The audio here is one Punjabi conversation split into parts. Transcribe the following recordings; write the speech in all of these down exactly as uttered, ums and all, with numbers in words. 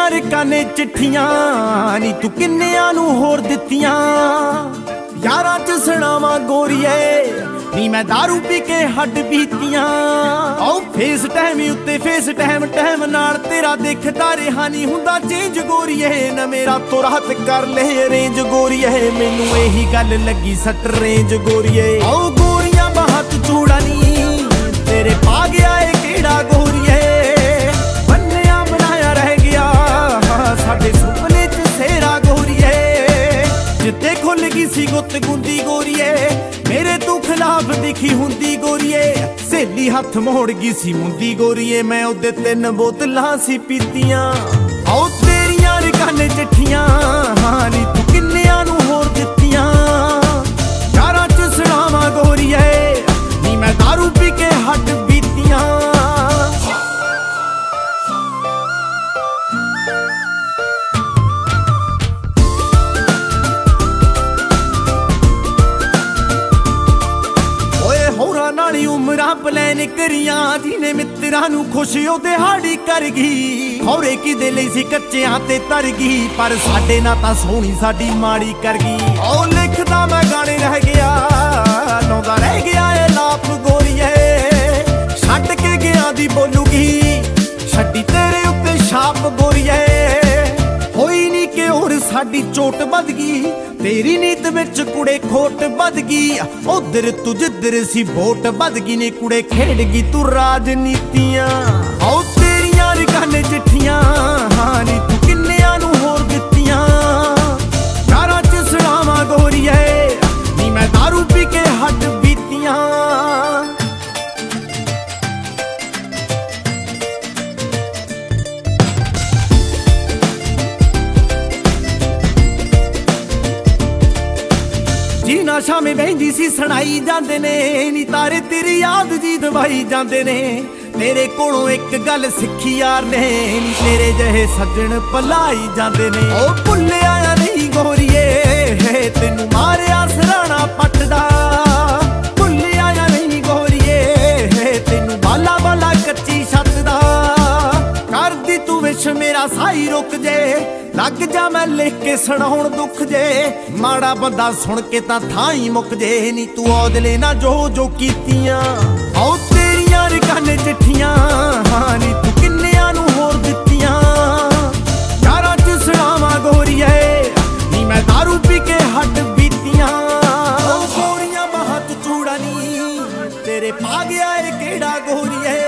ਤੇਰੀਆਂ ਰਕਾਨੇ ਚਿੱਠੀਆਂ ਨੀ ਤੂੰ ਕਿੰਨਿਆਂ ਨੂੰ ਹੋਰ ਦਿੱਤੀਆਂ। ਯਾਰਾਂ ਚ ਸੁਣਾਵਾਂ ਗੋਰੀਏ ਨੀ ਮੈਂ ਦਾਰੂ ਪੀ ਕੇ ਹੱਡ ਬੀਤੀਆਂ। ਆਓ ਫੇਸ ਟਾਈਮ ਉੱਤੇ ਫੇਸ ਟਾਈਮ ਟਾਈਮ ਨਾਲ ਤੇਰਾ ਦੇਖਦਾ ਰਿਹਾ ਨੀ ਹੁੰਦਾ ਚੇਂਜ ਗੋਰੀਏ। ਨਾ ਮੇਰਾ ਤੋਂ ਰਾਤ ਕਰ ਲੈ ਅਰੇਂਜ ਗੋਰੀਏ, ਮੈਨੂੰ ਇਹੀ ਗੱਲ ਲੱਗੀ ਸੱਟ ਰੇਂਜ ਗੋਰੀਏ। ਆਓ ਗੋਰੀਆਂ ਬਾਹਤ ਚੂੜਾ ਨੀ ਤੇਰੇ ਪਾ ਗਿਆ ਏ ਕਿਹੜਾ ਗੋਰੀਏ। ਬੰਨਿਆ ਬਣਾਇਆ ਰਹਿ ਗਿਆ ਸਾਡੇ ਸੁਪਨੇ ਚ ਸੇਰਾ ਗੋਰੀਏ। ਜਿੱਤੇ ਖੁੱਲ ਗਈ ਸੀ ਗੁੱਤ ਗੁੰਦੀ ਗੋਰੀਏ, ਮੇਰੇ ਤੂੰ ਖਿਲਾਫ ਦਿਖੀ ਹੁੰਦੀ ਗੋਰੀਏ। ਸਹੇਲੀ ਹੱਥ ਮੋੜ ਗਈ ਸੀ ਮੁੰਦੀ ਗੋਰੀਏ, ਮੈਂ ਉਹਦੇ ਤਿੰਨ ਬੋਤਲਾਂ ਸੀ ਪੀਤੀਆਂ। ਆਓ ਤੇਰੀਆਂ ਰਕਾਨੇ ਚਿੱਠੀਆਂ ਹਾਂ ਨੀ ਤੂੰ ਕਿੰਨਿਆਂ ਨੂੰ ਹੋਰ ਦਿੱਤੀਆਂ। ਯਾਰਾਂ ਚ ਸੁਣਾਵਾਂ ਗੋਰੀਏ ਨੀ ਮੈਂ ਦਾਰੂ ਪੀ ਕੇ ਹੱਡ ਬੀਤੀਆਂ। ਨਾਲੀ ਉਮਰਾਂ ਪਲੈਨ ਕਰੀਆਂ ਜਿਹਨੇ ਮਿੱਤਰਾਂ ਨੂੰ ਖੁਸ਼ ਉਹ ਦਿਹਾੜੀ ਕਰ ਗਈ। ਖੌਰੇ ਕਿਦੇ ਲਈ ਸੀ ਕੱਚਿਆਂ ਤੇ ਤਰ ਗਈ, ਪਰ ਸਾਡੇ ਨਾਲ ਤਾਂ ਸੋਹਣੀ ਸਾਡੀ ਮਾੜੀ ਕਰ ਗਈ। ਉਹ ਲਿਖਦਾ ਮੈਂ ਗਾਣੇ ਰਹਿ ਗਿਆ ਲਾਉਂਦਾ ਰਹਿ ਗਿਆ ਏ ਲਾਪ ਗੋਰੀਏ। ਛੱਡ ਕੇ ਗਿਆ ਦੀ ਬੋਲੂਗੀ ਛੱਡੀ ਤੇਰੇ ਉੱਤੇ ਛਾਪ ਗੋਰੀਏ। ਹੋਈ ਨੀ ਕਿ ਹੋਰ ਸਾਡੀ ਚੋਟ ਵੱਧ ਗਈ, ਤੇਰੀ ਨੀਤ ਵਿੱਚ ਕੁੜੇ ਖੋਟ ਵੱਧ ਗਈ। ਉਧਰ ਤੂੰ ਜਿੱਧਰ ਸੀ ਵੋਟ ਵੱਧ ਗਈ ਨੇ ਕੁੜੇ ਖੇਡ ਗਈ ਤੂੰ ਰਾਜਨੀਤੀਆਂ। ਆਓ ਤੇਰੀਆਂ ਰਕਾਨੇ ਚਿੱਠੀਆਂ ਹਾਂ ਨੀ ਤੂੰ ਕਿੰਨਿਆਂ ਨੂੰ ਹੋਰ ਦਿੱਤੀਆਂ। ਯਾਰਾਂ ਚ ਸੁਣਾਵਾਂ ਗੋਰੀਏ ਨੀ ਮੈਂ ਦਾਰੂ ਪੀ ਕੇ ਹੱਡ ਬੀਤੀਆਂ। ਜੀਨਾ ਸ਼ਾਮੇ ਬਹਿੰਦੀ ਸੀ ਸੁਣਾਈ ਜਾਂਦੇ ਨੇ ਨੀ ਤਾਰੇ ਤੇਰੀ ਯਾਦ ਜੀ ਦਵਾਈ ਜਾਂਦੇ ਨੇ। ਤੇਰੇ ਕੋਲੋਂ ਇੱਕ ਗੱਲ ਸਿੱਖੀ ਯਾਰ ਨੇ ਨੀ ਤੇਰੇ ਜਿਹੇ ਸੱਜਣ ਭਲਾਈ ਜਾਂਦੇ ਨੇ। ਉਹ ਭੁੱਲਿਆ ਆ ਨਹੀਂ ਗੋਰੀਏ ਤੈਨੂੰ ਮਾਰਿਆ ਸਰਾਣਾ ਪੱਟਦਾ। ਭੁੱਲਿਆ ਆ ਨਹੀਂ ਗੋਰੀਏ ਤੈਨੂੰ ਬਾਲਾ ਬਾਲਾ ਕੱਚੀ ਛੱਤ ਦਾ। ਕਰਦੀ ਤੂੰ ਵਿਸ਼ ਮੇਰਾ ਸਾਈ ਰੁਕ ਜੇ, ਲੱਗ ਜਾ ਮੈਂ ਲਿਖ ਕੇ ਸੁਣਾਉਣ ਦੁੱਖ ਜੇ। ਮਾੜਾ ਬੰਦਾ ਸੁਣ ਕੇ ਤਾਂ ਥਾਂ ਹੀ ਮੁੱਕ ਜੇ ਨੀ ਤੂੰ ਔਦਲੇ ਨਾ ਜੋ ਜੋ ਕੀਤੀਆਂ। ਆਓ ਤੇਰੀਆਂ ਰਕਾਨੇ ਚਿੱਠੀਆਂ ਹਾਂ ਨੀ ਤੂੰ ਕਿੰਨਿਆਂ ਨੂੰ ਹੋਰ ਦਿੱਤੀਆਂ। ਯਾਰਾਂ ਚ ਸੁਣਾਵਾਂ ਗੋਰੀਏ ਨੀ ਮੈਂ ਦਾਰੂ ਪੀ ਕੇ ਹੱਡ ਬੀਤੀਆਂ। ਉਹ ਗੋਰੀਆਂ ਬਾਹਤ ਚੂੜਾ ਨੀ ਤੇਰੇ ਪਾ ਗਿਆ ਏ ਕਿਹੜਾ ਗੋਰੀਏ।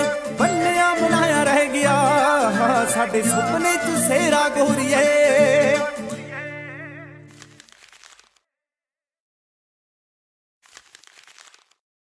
ਬੰਨਿਆ ਬਣਾਇਆ ਰਹਿ ਗਿਆ ਸਾਡੇ ਸੁਪਨੇ ਚ ਸੇਰਾ ਗੋਰੀਏ।